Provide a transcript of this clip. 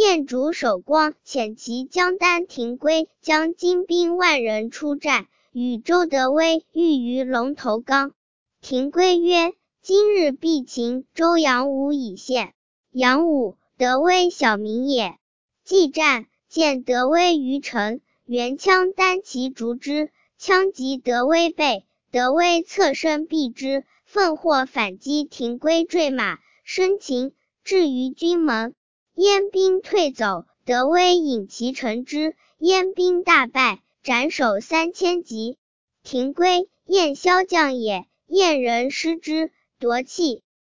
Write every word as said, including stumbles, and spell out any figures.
燕主守光遣其将丹廷圭将精兵万人出战，与周德威遇于龙头冈。廷圭曰：今日必擒周阳武以献。阳武，德威小名也。既战，见德威于城，原枪单骑逐之，枪及德威背，德威侧身避之，奋或反击廷圭坠马，生擒，至于军门。燕兵退走，德威引其乘之，燕兵大败，斩首三千级。廷圭，燕骁将也，燕人师之，夺气。